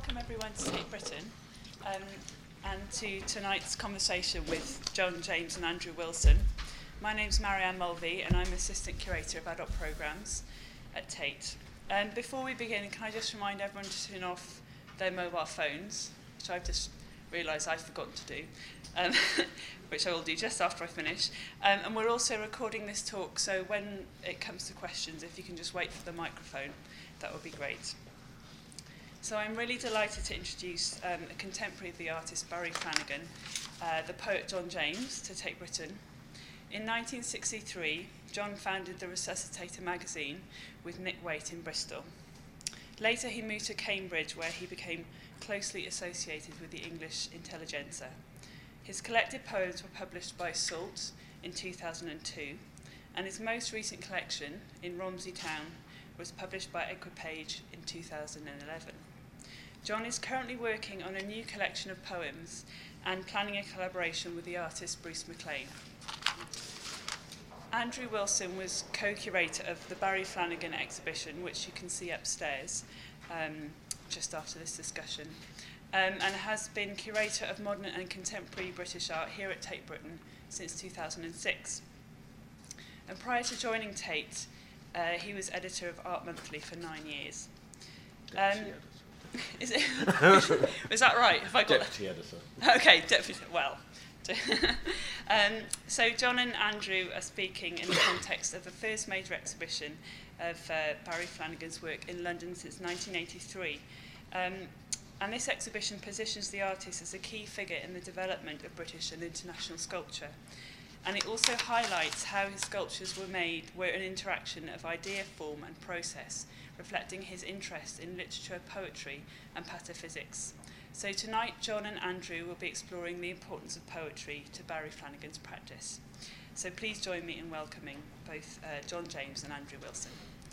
welcome everyone to Take Britain and to tonight's conversation with John James and Andrew Wilson. My name's Marianne Mulvey and I'm Assistant Curator of Adult Programmes at Tate. Before we begin, can I just remind everyone to turn off their mobile phones, which I've just realised I've forgotten to do, which I will do just after I finish. And we're also recording this talk, so when it comes to questions, if you can just wait for the microphone, that would be great. So I'm really delighted to introduce a contemporary of the artist Barry Flanagan, the poet John James, to Take Britain. In 1963, John founded the Resuscitator magazine with Nick Waite in Bristol. Later he moved to Cambridge, where he became closely associated with the English intelligentsia. His collected poems were published by Salt in 2002, and his most recent collection, In Romsey Town, was published by Equipage in 2011. John is currently working on a new collection of poems and planning a collaboration with the artist Bruce MacLean. Andrew Wilson was co-curator of the Barry Flanagan exhibition, which you can see upstairs just after this discussion, and has been curator of modern and contemporary British art here at Tate Britain since 2006. And prior to joining Tate, he was editor of Art Monthly for 9 years. Is it? Was that right? Have I got Deputy editor. Okay, deputy. Well. So John and Andrew are speaking in the context of the first major exhibition of Barry Flanagan's work in London since 1983. And this exhibition positions the artist as a key figure in the development of British and international sculpture. And it also highlights how his sculptures were an interaction of idea, form and process, reflecting his interest in literature, poetry and pataphysics. So tonight, John and Andrew will be exploring the importance of poetry to Barry Flanagan's practice. So please join me in welcoming both John James and Andrew Wilson.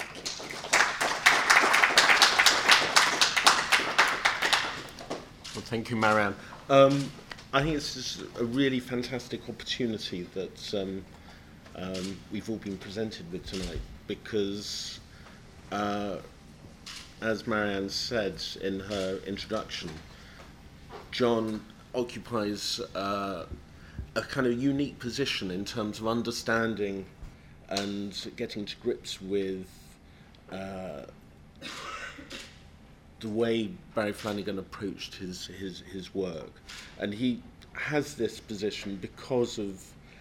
Well, thank you, Marianne. I think this is a really fantastic opportunity that we've all been presented with tonight, because as Marianne said in her introduction, John occupies a kind of unique position in terms of understanding and getting to grips with the way Barry Flanagan approached his work. And he has this position because of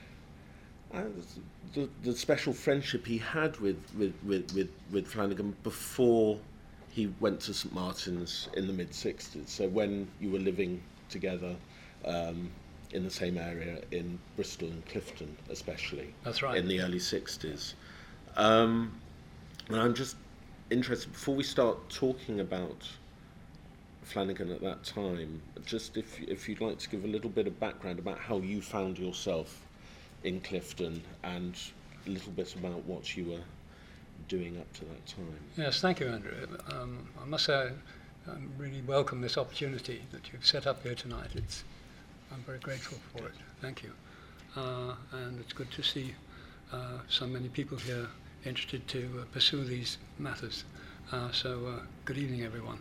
the special friendship he had with Flanagan before he went to St Martin's in the mid-60s. So when you were living together in the same area in Bristol and Clifton especially. That's right. In the early 60s. And I'm just interested, before we start talking about Flanagan at that time, just if you'd like to give a little bit of background about how you found yourself in Clifton and a little bit about what you were doing up to that time. Yes, thank you, Andrew. I must say I really welcome this opportunity that you've set up here tonight. I'm very grateful for it. Thank you. And it's good to see so many people here interested to pursue these matters. So good evening, everyone.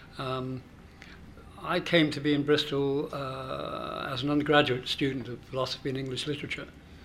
I came to be in Bristol as an undergraduate student of philosophy and English literature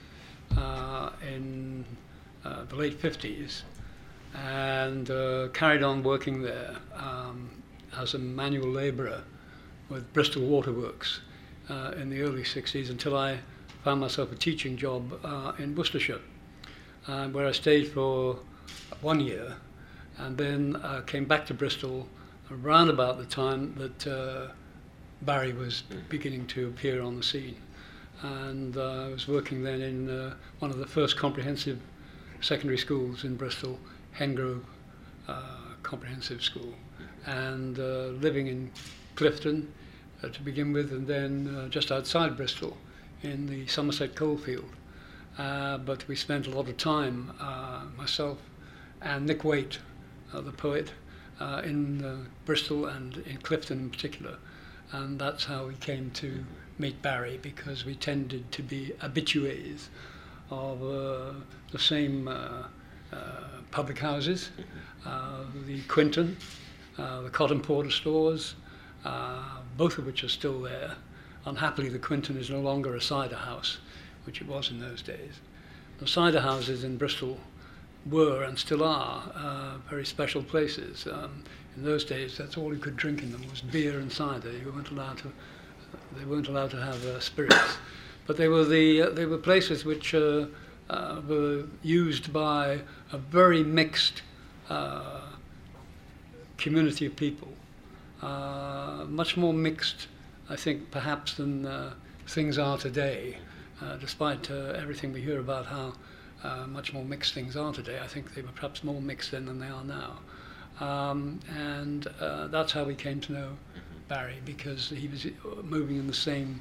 in the late 50s, and carried on working there as a manual labourer with Bristol Waterworks in the early 60s until I found myself a teaching job in Worcestershire, where I stayed for 1 year, and then came back to Bristol around about the time that Barry was beginning to appear on the scene. And I was working then in one of the first comprehensive secondary schools in Bristol, Hengrove Comprehensive School, and living in Clifton to begin with, and then just outside Bristol in the Somerset coalfield. But we spent a lot of time, myself and Nick Waite, the poet, in Bristol and in Clifton in particular. And that's how we came to meet Barry, because we tended to be habitués of the same public houses, the Quinton, the Cotton Porter stores, both of which are still there. Unhappily, the Quinton is no longer a cider house, which it was in those days. The cider houses in Bristol were and still are very special places. In those days, that's all you could drink in them was beer and cider. They weren't allowed to have spirits. But they were places which were used by a very mixed community of people, much more mixed, I think, perhaps than things are today. Despite everything we hear about how much more mixed things are today, I think they were perhaps more mixed then than they are now. And that's how we came to know Barry, because he was moving in the same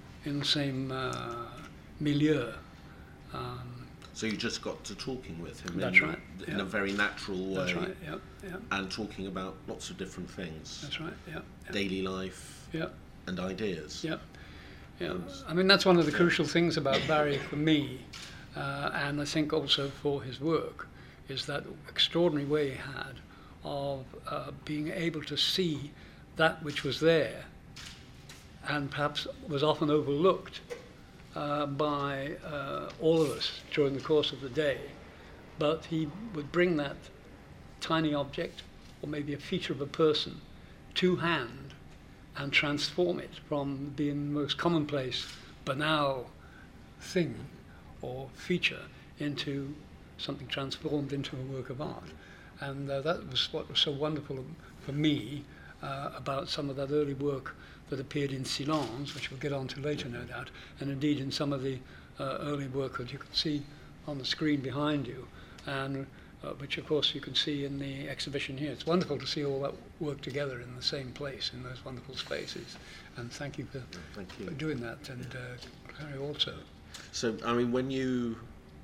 milieu. So you just got to talking with him in a very natural way. That's right, yeah. And talking about lots of different things. That's right, yeah. Daily life and ideas. Yeah. Yeah. I mean, that's one of the crucial things about Barry for me, and I think also for his work, is that extraordinary way he had of being able to see that which was there and perhaps was often overlooked by all of us during the course of the day. But he would bring that tiny object, or maybe a feature of a person, to hand and transform it from being the most commonplace, banal thing or feature into something transformed into a work of art. And that was what was so wonderful for me about some of that early work that appeared in Silence, which we'll get on to later, no doubt, and indeed in some of the early work that you can see on the screen behind you, and which of course you can see in the exhibition here. It's wonderful to see all that work together in the same place, in those wonderful spaces, and thank you for doing that, and Harry also. So, I mean, when you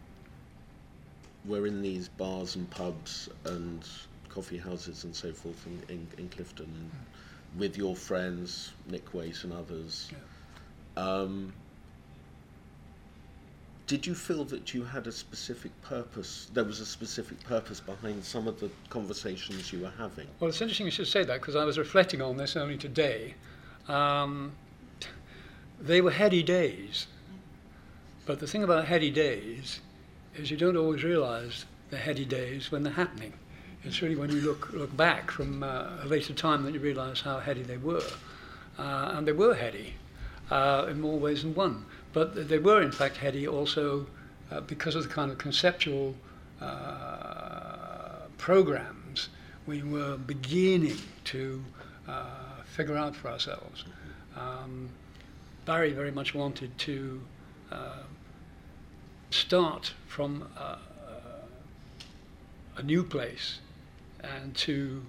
were in these bars and pubs and coffee houses and so forth in Clifton, with your friends, Nick Waite and others, did you feel that you had a specific purpose? There was a specific purpose behind some of the conversations you were having? Well, it's interesting you should say that, because I was reflecting on this only today. They were heady days. But the thing about heady days is you don't always realise the heady days when they're happening. It's really when you look back from a later time that you realise how heady they were. And they were heady in more ways than one. But they were in fact heady also because of the kind of conceptual programs we were beginning to figure out for ourselves. Barry very much wanted to start from a new place and to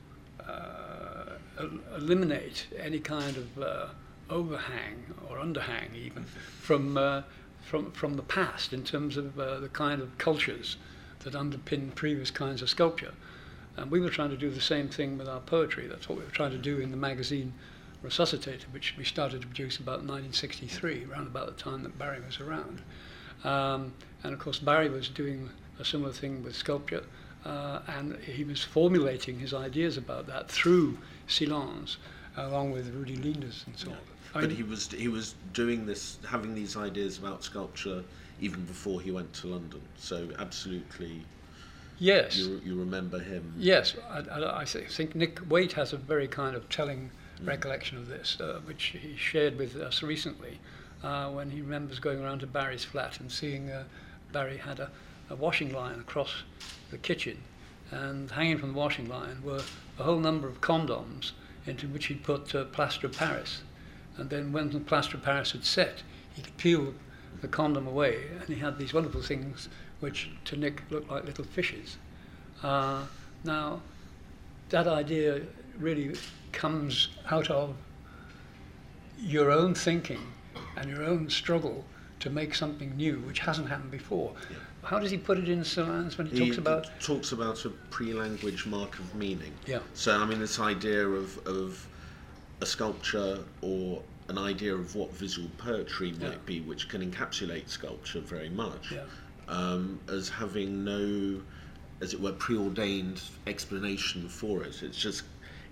eliminate any kind of overhang or underhang even from the past in terms of the kind of cultures that underpin previous kinds of sculpture. And we were trying to do the same thing with our poetry. That's what we were trying to do in the magazine Resuscitated, which we started to produce about 1963, around about the time that Barry was around. And of course Barry was doing a similar thing with sculpture, and he was formulating his ideas about that through Silence, along with Rudy Linders and so on. But he was doing this, having these ideas about sculpture even before he went to London. So absolutely, yes, you remember him. Yes, I think Nick Waite has a very kind of telling recollection of this, which he shared with us recently, when he remembers going around to Barry's flat and seeing Barry had a washing line across the kitchen, and hanging from the washing line were a whole number of condoms into which he'd put plaster of Paris. And then when the plaster of Paris had set, he could peel the condom away, and he had these wonderful things which to Nick looked like little fishes. Now, that idea really comes out of your own thinking and your own struggle to make something new, which hasn't happened before. Yeah. How does he put it in Silence when he talks about? He talks about a pre-language mark of meaning. Yeah. So, I mean, this idea of a sculpture or an idea of what visual poetry might be, which can encapsulate sculpture very much, as having no, as it were, preordained explanation for it. It's just,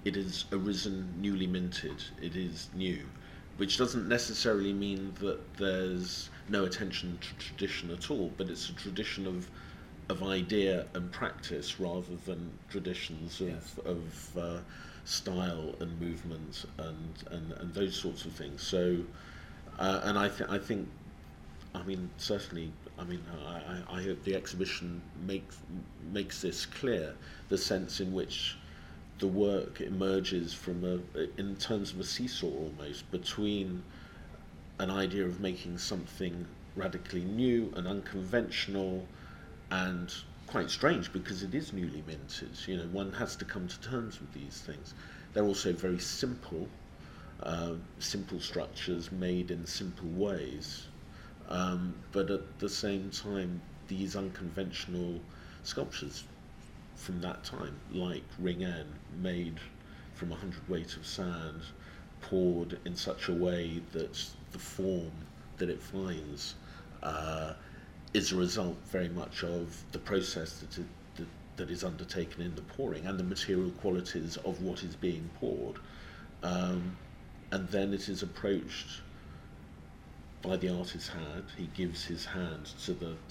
it is arisen newly minted, it is new, which doesn't necessarily mean that there's no attention to tradition at all, but it's a tradition of idea and practice rather than traditions of style and movement and those sorts of things. So, and I think, I mean, certainly, I mean, I hope the exhibition makes this clear, the sense in which the work emerges from in terms of a seesaw almost, between an idea of making something radically new and unconventional and quite strange because it is newly minted. You know, one has to come to terms with these things. They're also very simple, simple structures made in simple ways. But at the same time, these unconventional sculptures from that time, like Ring N, made from 100 weight of sand, poured in such a way that the form that it finds is a result very much of the process that is undertaken in the pouring and the material qualities of what is being poured. And then it is approached by the artist's hand. He gives his hand to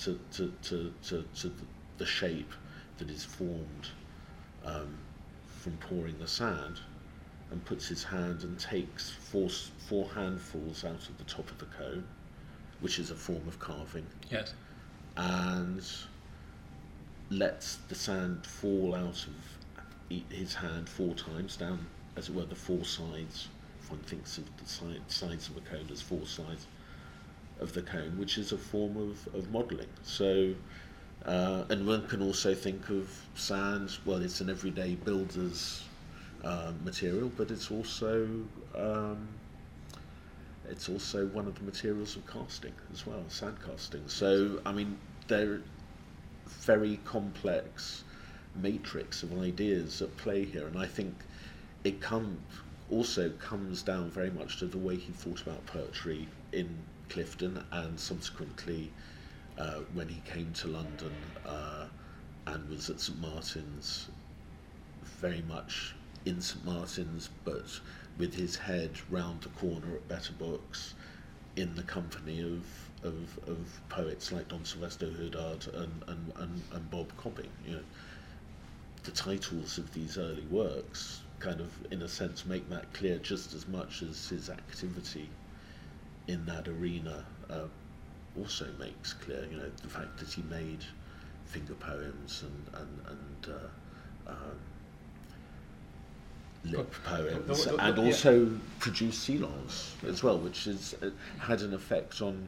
the shape that is formed from pouring the sand, and puts his hand and takes four handfuls out of the top of the cone, which is a form of carving. Yes. And lets the sand fall out of his hand 4 times, down, as it were, the 4 sides. If one thinks of the sides of a cone as 4 sides of the cone, which is a form of modelling. So, and one can also think of sand, well, it's an everyday builder's material, but it's also one of the materials of casting as well, sand casting. So, I mean, they're very complex matrix of ideas at play here, and I think it also comes down very much to the way he thought about poetry in Clifton, and subsequently when he came to London and was at St Martin's, very much in St Martin's, but with his head round the corner at Better Books, in the company of poets like Don Sylvester Huddard and Bob Cobbing. You know, the titles of these early works kind of, in a sense, make that clear just as much as his activity in that arena also makes clear. You know, the fact that he made finger poems and lip poems, and also produced silence as well, which is had an effect on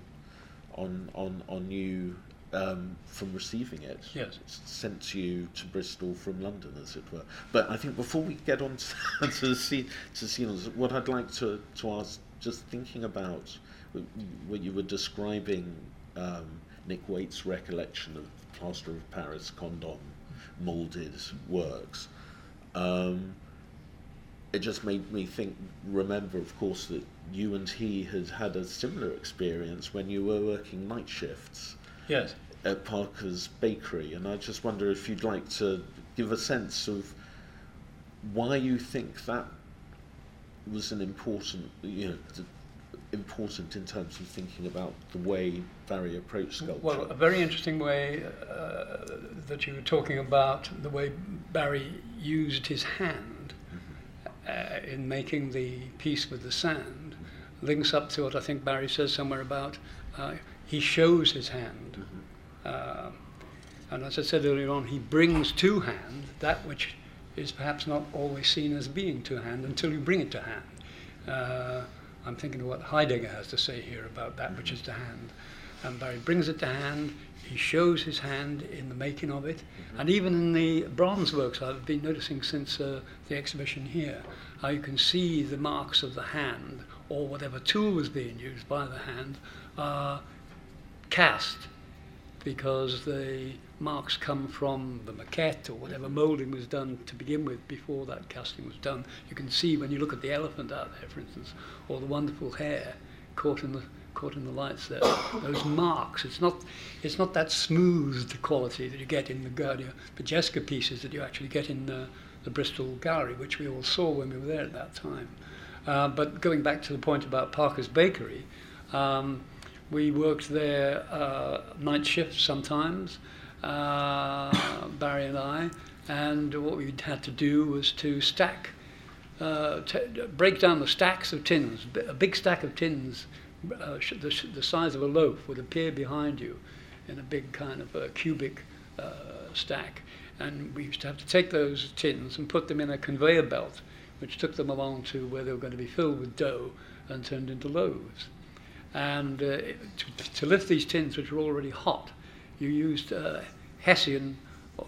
you from receiving it. Yes. It's sent you to Bristol from London, as it were. But I think before we get on to silence, what I'd like to ask, just thinking about what you were describing, Nick Waite's recollection of Plaster of Paris Condom moulded works. It just made me remember, of course, that you and he had a similar experience when you were working night shifts. Yes. At Parker's Bakery, and I just wonder if you'd like to give a sense of why you think that was an important in terms of thinking about the way Barry approached sculpture. Well, a very interesting way that you were talking about, the way Barry used his hand in making the piece with the sand, links up to what I think Barry says somewhere about he shows his hand. And as I said earlier on, he brings to hand that which is perhaps not always seen as being to hand until you bring it to hand. I'm thinking of what Heidegger has to say here about that which is to hand. And Barry brings it to hand, he shows his hand in the making of it, and even in the bronze works I've been noticing since the exhibition here, how you can see the marks of the hand, or whatever tool was being used by the hand, cast, because the marks come from the maquette or whatever moulding was done to begin with before that casting was done. You can see when you look at the elephant out there, for instance, or the wonderful hair caught in the lights there. Those marks. It's not that smoothed quality that you get in the Gaudio Bajewska pieces that you actually get in the the Bristol Gallery, which we all saw when we were there at that time. But going back to the point about Parker's Bakery, we worked there night shifts sometimes, Barry and I, and what we had to do was to stack, break down the stacks of tins. A big stack of tins, the size of a loaf, would appear behind you in a big kind of cubic stack. And we used to have to take those tins and put them in a conveyor belt, which took them along to where they were going to be filled with dough and turned into loaves. And to lift these tins, which were already hot, you used Hessian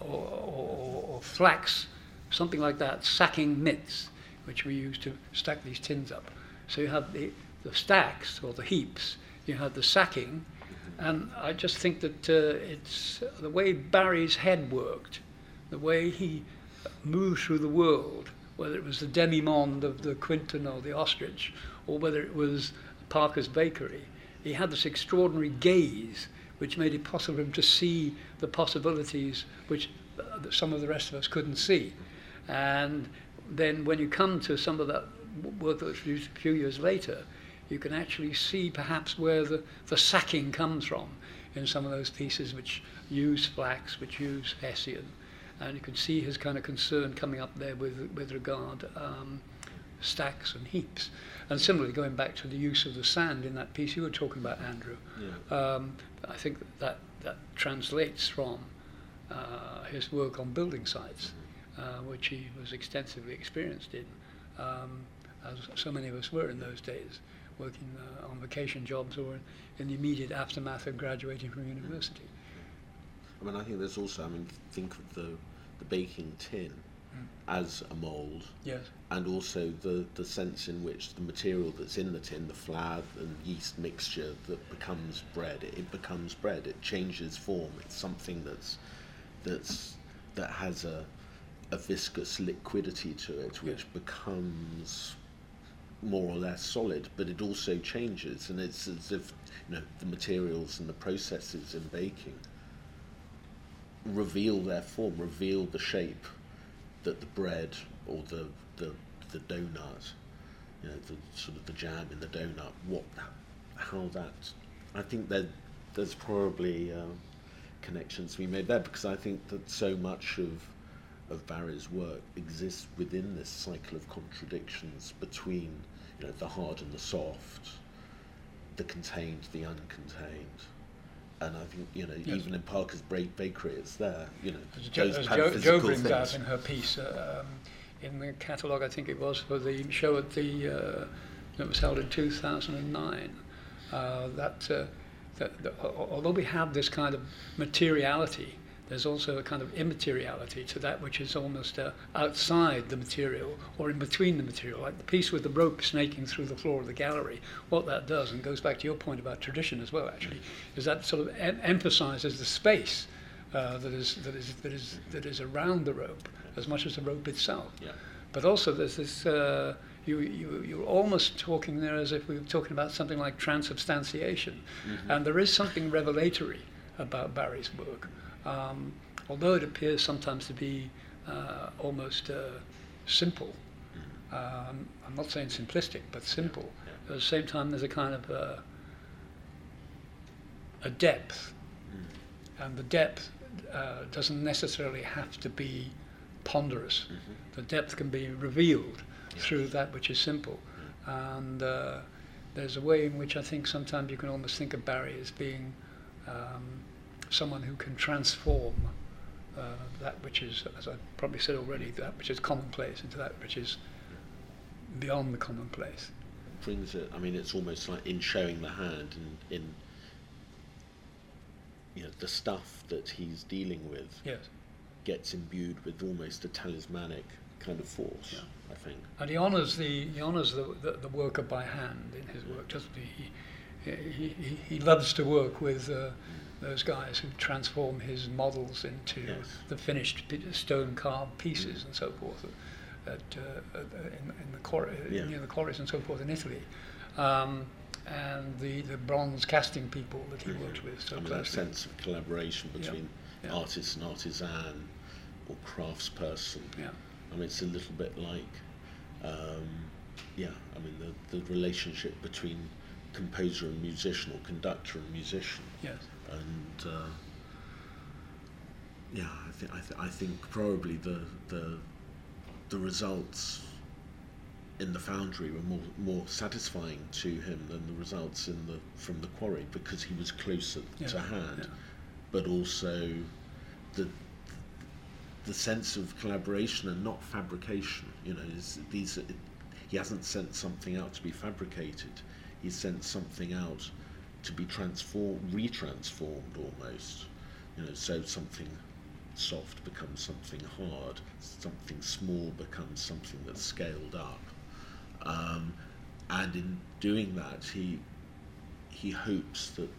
or flax, something like that, sacking mitts, which we used to stack these tins up. So you have the stacks or the heaps, you have the sacking, and I just think that it's the way Barry's head worked, the way he moved through the world, whether it was the demi-monde of the Quinton or the Ostrich, or whether it was Parker's Bakery. He had this extraordinary gaze which made it possible for him to see the possibilities which some of the rest of us couldn't see. And then when you come to some of that work that was produced a few years later, you can actually see perhaps where the sacking comes from in some of those pieces which use flax, which use Hessian. And you can see his kind of concern coming up there with regard stacks and heaps. And similarly, going back to the use of the sand in that piece you were talking about, Andrew, I think that translates from his work on building sites, which he was extensively experienced in, as so many of us were in those days, working on vacation jobs or in the immediate aftermath of graduating from university. I mean, I think there's also, think of the baking tin as a mould, yes, and also the sense in which the material that's in the tin, the flour and yeast mixture that becomes bread, it becomes bread. It changes form. It's something that has a viscous liquidity to it, which becomes more or less solid, but it also changes, and it's as if the materials and the processes in baking reveal their form, reveal the shape that the bread or the donut, the sort of the jam in the donut, I think that there's probably connections to be made there, because I think that so much of Barry's work exists within this cycle of contradictions between the hard and the soft, the contained, the uncontained. And I think, yes, even in Parker's Bakery, it's there. As Jo brings out in her piece, in the catalogue, I think it was, for the show at that was held in 2009, that although we have this kind of materiality, there's also a kind of immateriality to that which is almost outside the material or in between the material, like the piece with the rope snaking through the floor of the gallery. What that does, and goes back to your point about tradition as well, actually, is that sort of emphasizes the space that is around the rope as much as the rope itself. Yeah. But also there's this, you're almost talking there as if we were talking about something like transubstantiation. Mm-hmm. And there is something revelatory about Barry's work. Although it appears sometimes to be almost simple, I'm not saying simplistic, but simple. Yeah. At the same time, there's a kind of a depth, and the depth doesn't necessarily have to be ponderous. Mm-hmm. The depth can be revealed through that which is simple, and there's a way in which I think sometimes you can almost think of Barry as being someone who can transform that which is, as I probably said already, that which is commonplace into that which is beyond the commonplace. Brings it. It's almost like in showing the hand, and in the stuff that he's dealing with, yes, gets imbued with almost a talismanic kind of force. Yeah. I think. And he honours the worker by hand in his work, doesn't he? He loves to work with those guys who transform his models into the finished stone carved pieces and so forth in the quarries and so forth in Italy, and the bronze casting people that he worked with. So that sense of collaboration between artist and artisan or craftsperson. Yeah. I mean, it's a little bit like, the relationship between composer and musician, or conductor and musician. Yes. And I think probably the results in the Foundry were more satisfying to him than the results from the Quarry, because he was closer to hand, but also the sense of collaboration and not fabrication. He hasn't sent something out to be fabricated. He sent something out to be retransformed almost. So something soft becomes something hard, something small becomes something that's scaled up. And in doing that, he hopes that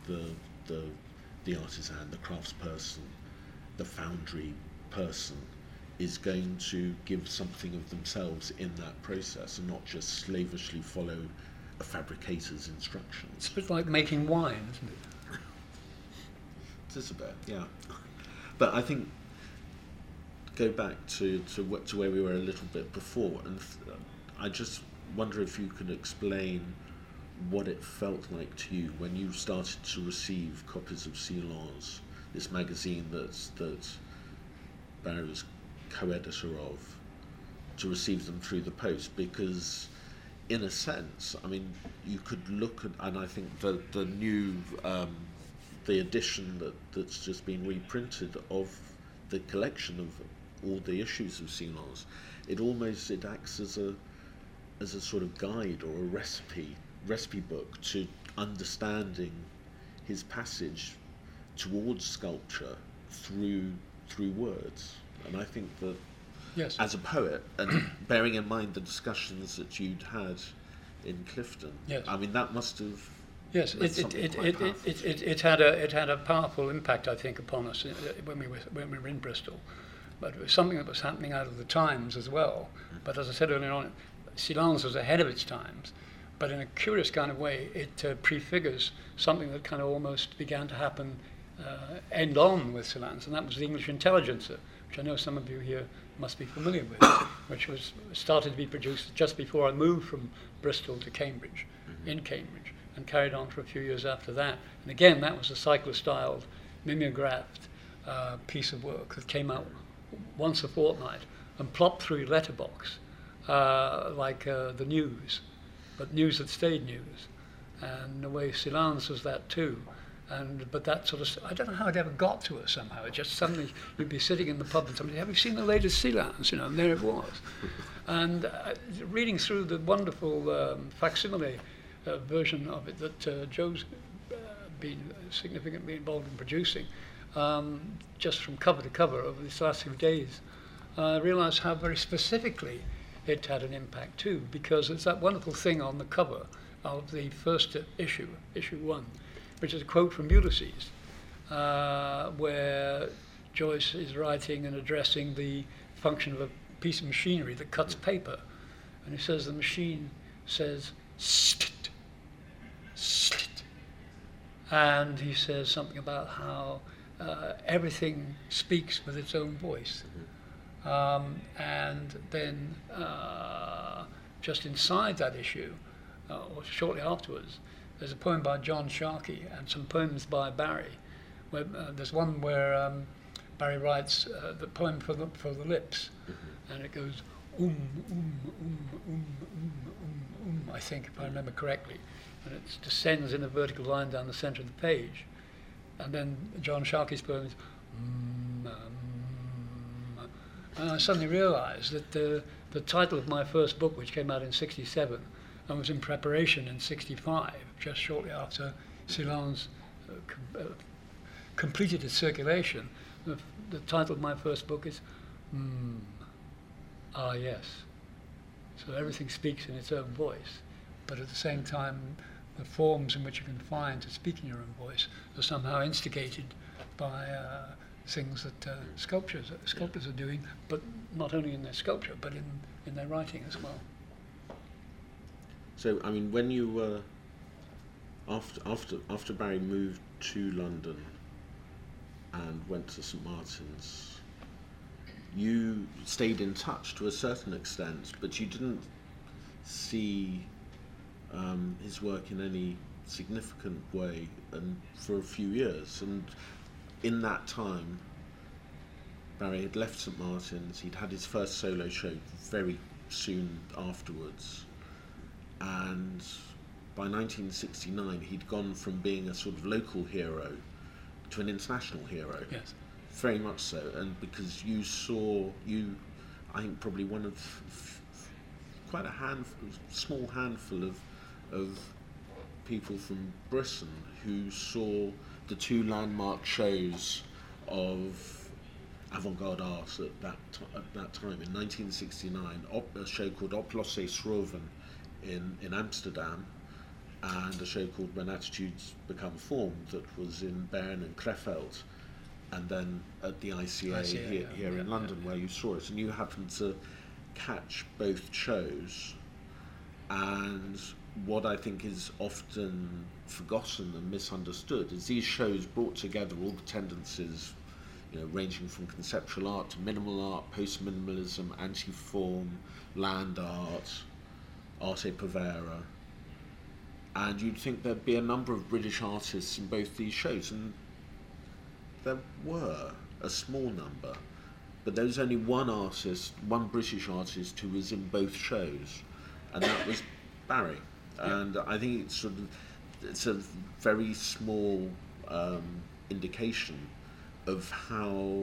the artisan, the craftsperson, the foundry person is going to give something of themselves in that process, and not just slavishly follow a fabricator's instructions. It's a bit like making wine, isn't it? It is a bit, yeah. But I think go back to where we were a little bit before, and I just wonder if you could explain what it felt like to you when you started to receive copies of Silence, this magazine that Barry was co-editor of, to receive them through the post, because in a sense, I mean, you could look at, and I think the new the edition that's just been reprinted of the collection of all the issues of Silence, it acts as a sort of guide or a recipe book to understanding his passage towards sculpture through words. And I think that, yes, as a poet, and bearing in mind the discussions that you'd had in Clifton, yes, I mean, that must have. Yes, it had a powerful impact, I think, upon us when we were in Bristol. But it was something that was happening out of the times as well. But as I said earlier on, Silence was ahead of its times. But in a curious kind of way, it prefigures something that kind of almost began to happen end on with Silence, and that was the English Intelligencer, which I know some of you here must be familiar with, which was started to be produced just before I moved from Bristol to Cambridge, in Cambridge, and carried on for a few years after that. And again, that was a cyclostyled, mimeographed piece of work that came out once a fortnight and plopped through your letterbox like the news, but news that stayed news. And in a way, Silence was that too. But that sort of, I don't know how it ever got to us somehow. It just suddenly, you'd be sitting in the pub and somebody, have you seen the latest Silence? And there it was. And reading through the wonderful facsimile version of it that Joe's been significantly involved in producing, just from cover to cover over these last few days, I realised how very specifically it had an impact too, because it's that wonderful thing on the cover of the first issue, issue 1, which is a quote from Ulysses, where Joyce is writing and addressing the function of a piece of machinery that cuts paper. And he says the machine says, "Stit, stit." And he says something about how everything speaks with its own voice. And then just inside that issue, or shortly afterwards, there's a poem by John Sharkey and some poems by Barry. Where, there's one where Barry writes the poem for the lips, and it goes I think, if I remember correctly, and it descends in a vertical line down the centre of the page, and then John Sharkey's poem is and I suddenly realised that the title of my first book, which came out in '67 and was in preparation in '65, just shortly after Silence completed its circulation, the title of my first book is Ah Yes. So everything speaks in its own voice, but at the same time the forms in which you can find to speak in your own voice are somehow instigated by things that sculptors are doing, but not only in their sculpture, but in their writing as well. So, I mean, when you were after Barry moved to London and went to St Martin's, you stayed in touch to a certain extent, but you didn't see his work in any significant way and for a few years. And in that time, Barry had left St Martin's. He'd had his first solo show very soon afterwards, and by 1969 he'd gone from being a sort of local hero to an international hero. Yes. Very much so. And because I think probably one of quite a small handful of people from Britain who saw the two landmark shows of avant-garde art at that time. In 1969, a show called Oplosse Schroeven in Amsterdam, and a show called When Attitudes Become Formed that was in Bern and Krefeld, and then at the ICA here in London, where you saw it. And you happened to catch both shows. And what I think is often forgotten and misunderstood is these shows brought together all the tendencies, ranging from conceptual art to minimal art, post-minimalism, anti-form, land art, arte povera. And you'd think there'd be a number of British artists in both these shows, and there were a small number, but there was only one British artist who was in both shows, and that was Barry. And I think it's a very small indication of how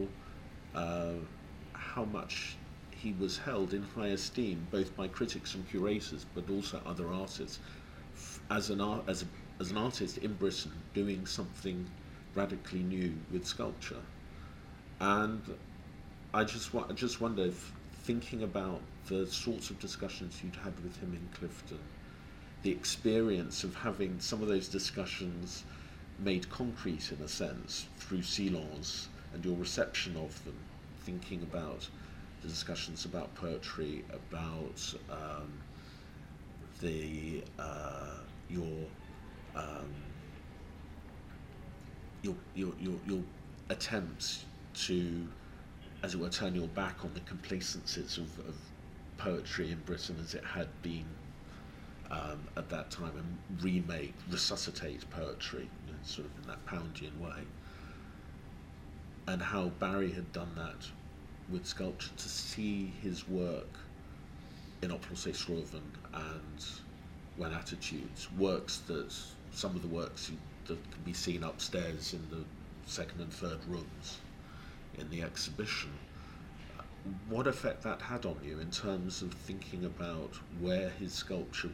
much he was held in high esteem, both by critics and curators, but also other artists, as an artist in Britain doing something radically new with sculpture. And I just wonder if, thinking about the sorts of discussions you'd had with him in Clifton, the experience of having some of those discussions made concrete in a sense through Silence and your reception of them, thinking about the discussions about poetry, about your attempts to, as it were, turn your back on the complacencies of poetry in Britain as it had been at that time, and resuscitate poetry, sort of in that Poundian way, and how Barry had done that with sculpture. To see his work in Oplosse Schroeven and When Attitudes, some of the works that can be seen upstairs in the second and third rooms in the exhibition, what effect that had on you in terms of thinking about where his sculpture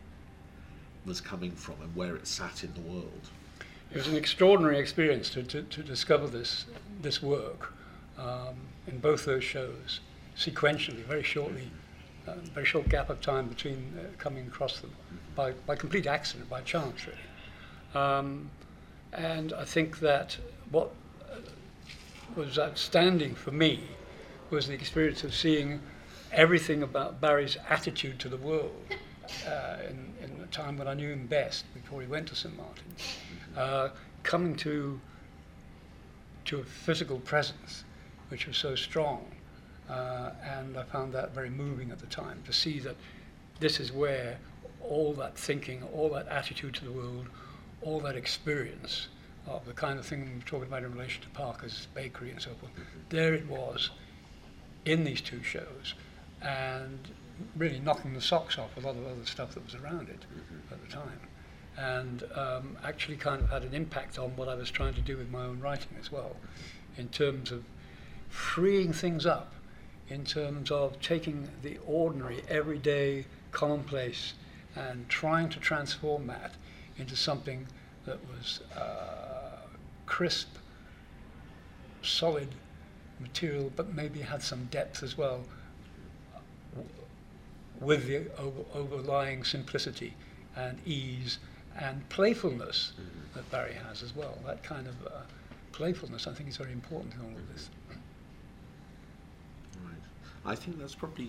was coming from and where it sat in the world? It was an extraordinary experience to discover this work in both those shows, sequentially, very shortly, very short gap of time between coming across them, by complete accident, by chance, really. And I think that what was outstanding for me was the experience of seeing everything about Barry's attitude to the world in the time when I knew him best, before he went to St Martin's, coming to a physical presence which was so strong, and I found that very moving at the time, to see that this is where all that thinking, all that attitude to the world, all that experience of the kind of thing we were talking about in relation to Parker's Bakery and so forth, there it was in these two shows, and really knocking the socks off a lot of other stuff that was around it at the time, and actually kind of had an impact on what I was trying to do with my own writing as well, in terms of freeing things up, in terms of taking the ordinary, everyday, commonplace, and trying to transform that into something that was crisp, solid material, but maybe had some depth as well, with the overlying simplicity and ease and playfulness that Barry has as well. That kind of playfulness, I think, is very important in all of this. Right. I think that's probably,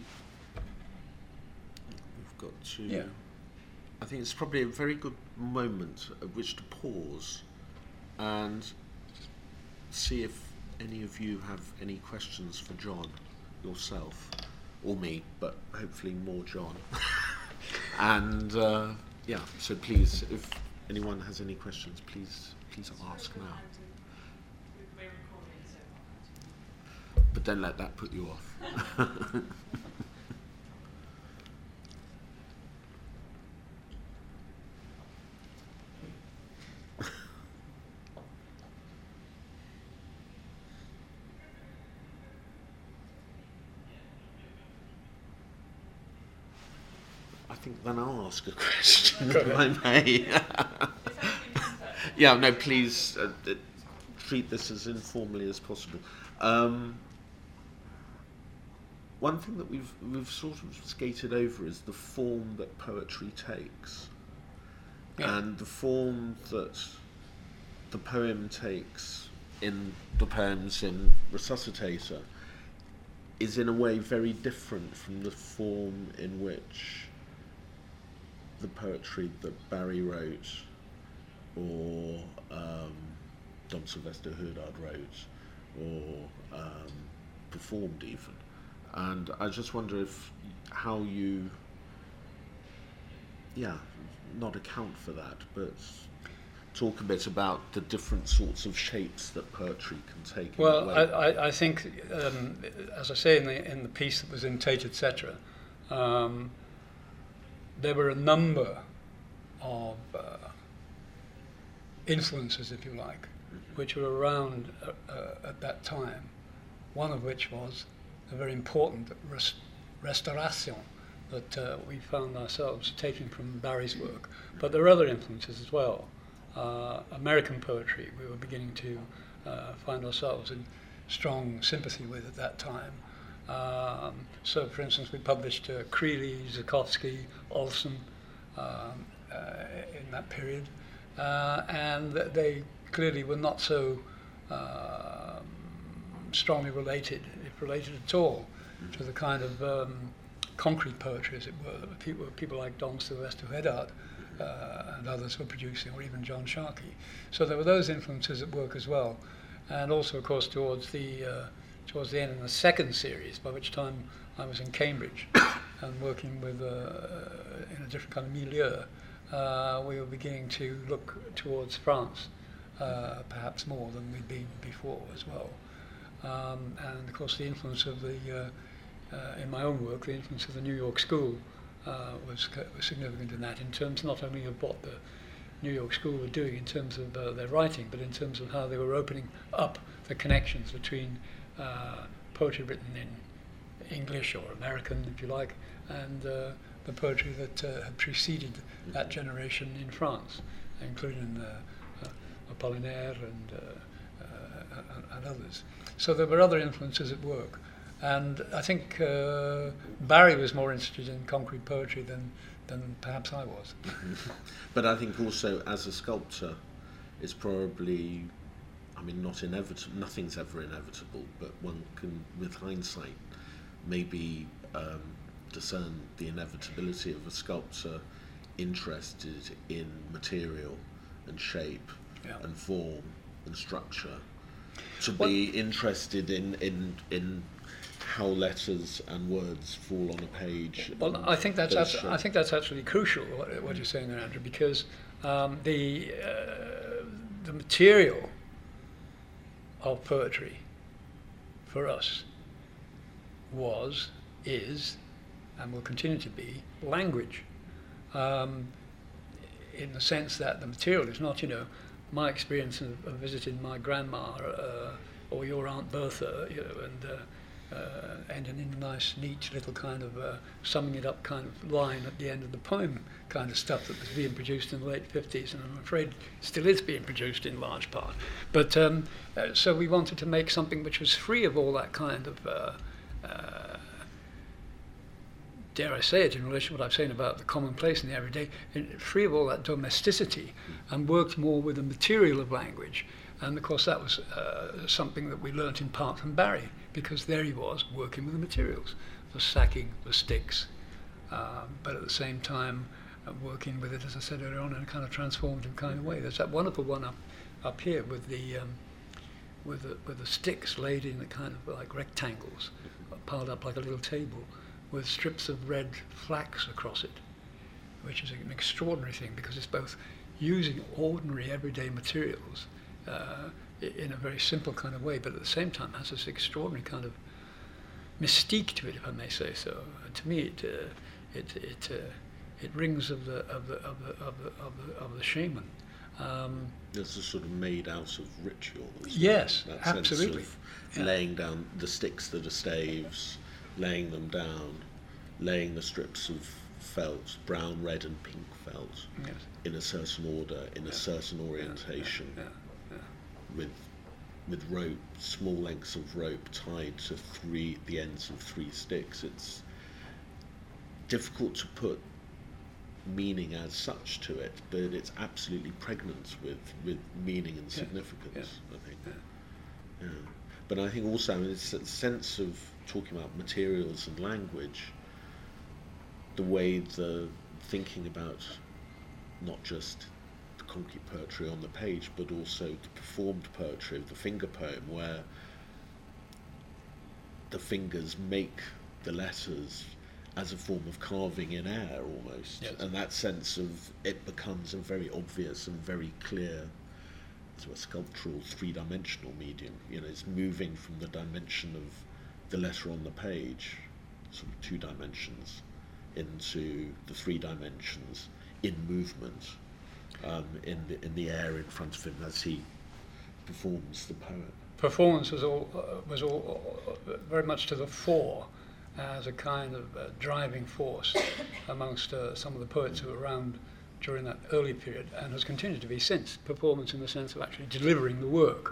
we've got to, yeah. I think it's probably a very good moment at which to pause and see if any of you have any questions for John. yourself, or me, but hopefully more John. And yeah, so please, if anyone has any questions, please ask now. But don't let that put you off. I think then I'll ask a question, if I may. Yeah, no, please treat this as informally as possible. One thing that we've sort of skated over is the form that poetry takes, and the form that the poem takes in the poems in Resuscitator is in a way very different from the form in which the poetry that Barry wrote, or Dom Sylvester Houdard wrote, or performed even. And I just wonder how you, not account for that, but talk a bit about the different sorts of shapes that poetry can take. Well, I think, as I say in the piece that was in Tate, etc., there were a number of influences, if you like, which were around at that time, one of which was a very important restauration that we found ourselves taking from Barry's work. But there are other influences as well. American poetry we were beginning to find ourselves in strong sympathy with at that time. So, for instance, we published Creeley, Zukofsky, Olson in that period, and they clearly were not so strongly related, if related at all, to the kind of concrete poetry, as it were, that people like Dom Sylvester Houdard and others were producing, or even John Sharkey. So there were those influences at work as well, and also, of course, towards the end of the second series, by which time I was in Cambridge and working with in a different kind of milieu, we were beginning to look towards France, perhaps more than we'd been before as well. And of course, the influence of in my own work, the influence of the New York School was significant in that, in terms not only of what the New York School were doing in terms of their writing, but in terms of how they were opening up the connections between poetry written in English or American, if you like, and the poetry that had preceded that generation in France, including Apollinaire and others. So there were other influences at work. And I think Barry was more interested in concrete poetry than perhaps I was. But I think also as a sculptor, it's probably, I mean, not inevitable, nothing's ever inevitable, but one can, with hindsight, maybe discern the inevitability of a sculptor interested in material and shape and form and structure, to be interested in how letters and words fall on a page. Well, I think that's absolutely crucial what you're saying there, Andrew, because the material of poetry for us is, and will continue to be, language. In the sense that the material is not, my experience of visiting my grandma or your Aunt Bertha, and in a nice, neat little kind of summing it up kind of line at the end of the poem kind of stuff that was being produced in the late 50s, and I'm afraid still is being produced in large part. But so we wanted to make something which was free of all that kind of, dare I say it in relation to what I'm saying about the commonplace and the everyday, free of all that domesticity, and worked more with the material of language. And of course that was something that we learnt in part from Barry, because there he was working with the materials, the sacking, the sticks, but at the same time working with it, as I said earlier on, in a kind of transformative kind of way. There's that wonderful one up here with the with the sticks laid in a kind of like rectangles, piled up like a little table, with strips of red flax across it, which is an extraordinary thing because it's both using ordinary everyday materials in a very simple kind of way, but at the same time has this extraordinary kind of mystique to it, if I may say so. To me, it rings of the shaman. It's a sort of made out of ritual. Yes, that absolutely. Sense of laying down the sticks that are staves, laying them down, laying the strips of felt, brown, red, and pink felt, Yes. in a certain order, in a certain orientation, with rope, small lengths of rope tied to the ends of 3 sticks. It's difficult to put meaning as such to it, but it's absolutely pregnant with meaning and significance, I think. Yeah. But I think also, it's a sense of talking about materials and language, the way the thinking about not just the concrete poetry on the page, but also the performed poetry of the finger poem, where the fingers make the letters as a form of carving in air almost. Yes. And that sense of it becomes a very obvious and very clear sort of sculptural 3-dimensional medium. It's moving from the dimension of the letter on the page, sort of 2 dimensions, into the 3 dimensions in movement, in the air in front of him as he performs the poem. Performance was all very much to the fore as a kind of driving force amongst some of the poets who were around during that early period, and has continued to be since. Performance in the sense of actually delivering the work,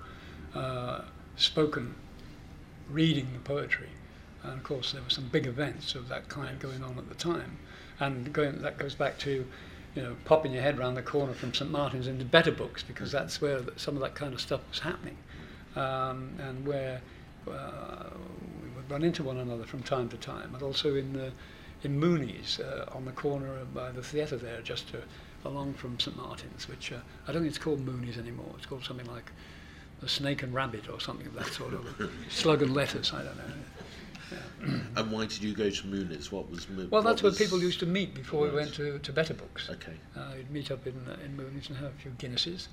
spoken, reading the poetry. And of course there were some big events of that kind going on at the time, and that goes back to popping your head round the corner from St Martin's into Better Books, because that's where some of that kind of stuff was happening, and where we would run into one another from time to time, and also in Mooney's on the corner by the theatre there, just along from St Martin's, which I don't think it's called Mooney's anymore. It's called something like the Snake and Rabbit or something of that sort of Slug and Lettuce, I don't know. Yeah. And why did you go to Mooney's? Well, that's where people used to meet before we went to Better Books. Okay. You'd meet up in Mooney's and have a few Guinnesses,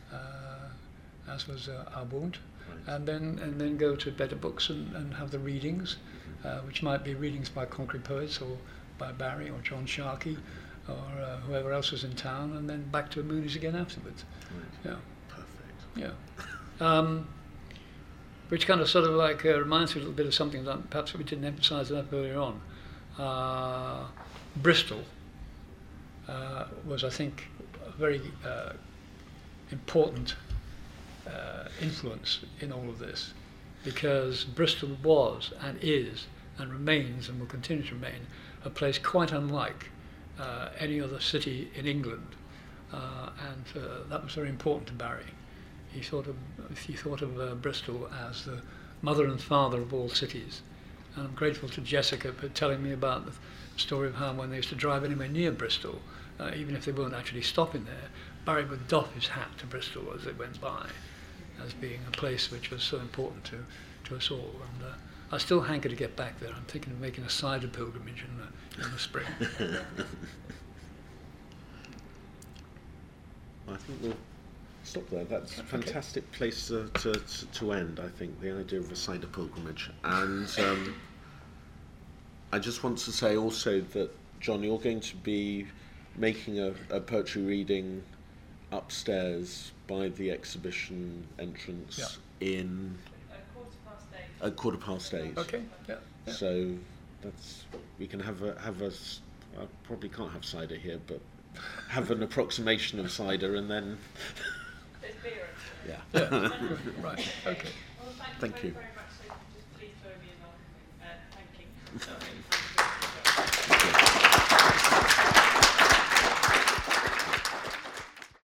as was our wont, Right. and then go to Better Books and have the readings, which might be readings by concrete poets or by Barry or John Sharkey or whoever else was in town, and then back to Mooney's again afterwards. Right. Yeah. Perfect. Yeah. Which kind of sort of like reminds me a little bit of something that perhaps we didn't emphasise enough earlier on. Bristol was, I think, a very important influence in all of this, because Bristol was and is and remains and will continue to remain a place quite unlike any other city in England, and that was very important to Barry. He thought of Bristol as the mother and father of all cities, and I'm grateful to Jessica for telling me about the story of how when they used to drive anywhere near Bristol, even if they weren't actually stopping there, Barry would doff his hat to Bristol as they went by, as being a place which was so important to us all. And I still hanker to get back there. I'm thinking of making a cider pilgrimage in the spring. I think we'll stop there. That's a fantastic place to end, I think, the idea of a cider pilgrimage. And I just want to say also that, John, you're going to be making a poetry reading upstairs by the exhibition entrance in at 8:15. Okay. Yeah. So we can have a. I probably can't have cider here, but have an approximation of cider, and then. There's beer. Yeah. Yeah. Right. Okay. Well, Thank you. very much.